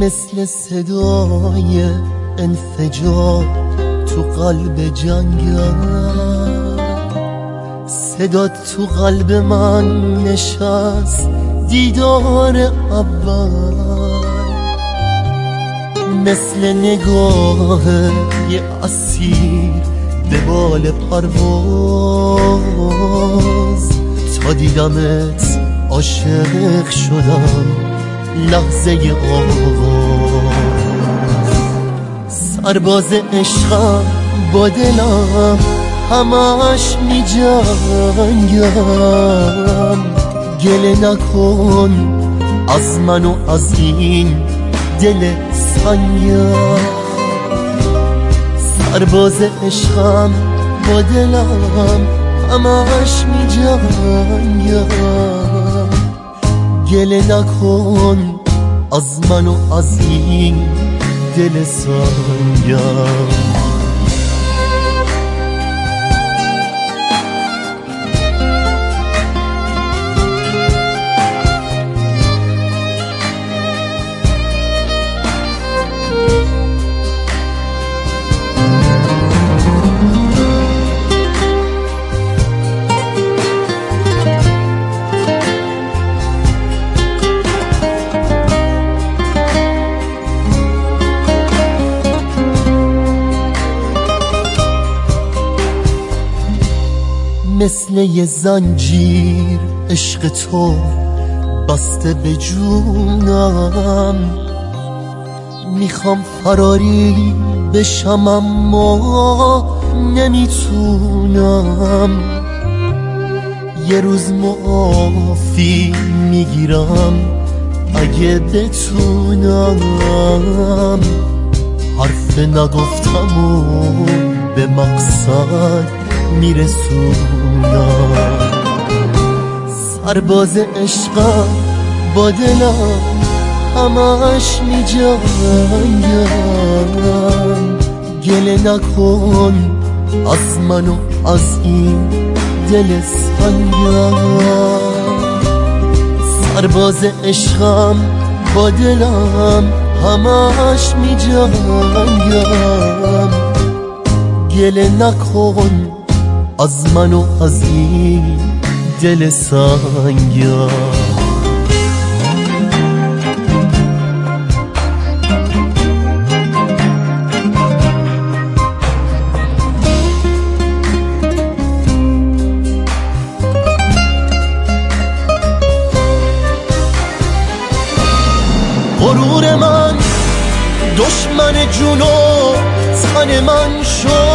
مثل صدای انفجار تو قلب جنگم، صدات تو قلب من نشست دیدار اول، مثل نگاه یه اسیر به بال پرواز، تا دیدمت عاشق شدم لحظه آغاز. سرباز عشقم با دلم همش می جنگم، گله نکن از من و از این دل سنگم. سرباز عشقم با دلم همش می جنگم، گله نکن از من و از این دل سنگم. مثل یه زنجیر عشق تو بسته به جونم، میخوام فراری بشم اما نمیتونم. یه روز معافی میگیرم اگه بتونم، حرف نگفتم و به مقصد میرسونم. سرباز عشقم با دلم همش می جنگم، گله نکن از من و از این دل سنگم. سرباز عشقم با دلم همش می جنگم، گله نکن از من و از این دل سنگم. غرور من دشمن جون و تن من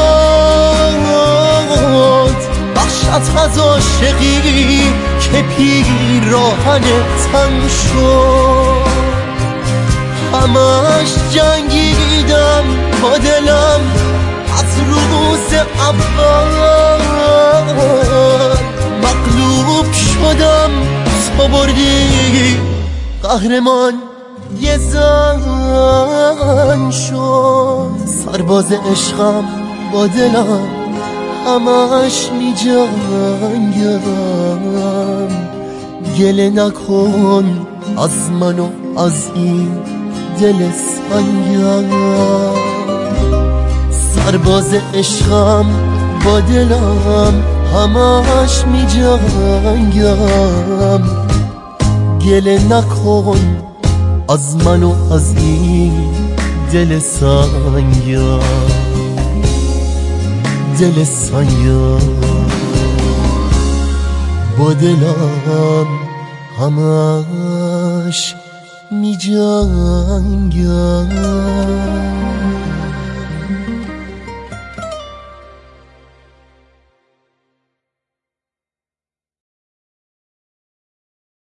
شد، وحشت از عاشقی که پیراهن تن شد. همش جنگیدم با دلم از روز اول، مغلوب شدم تو بردی قهرمان یه زن شد. سرباز عشقم با دلم همش می جنگم، گله نکن از من و از این دل سنگم. سرباز عشقم با دلم همش می جنگم، گله نکن از من و از این دل سنگم، دل سنگم. با دلم همش می جنگم.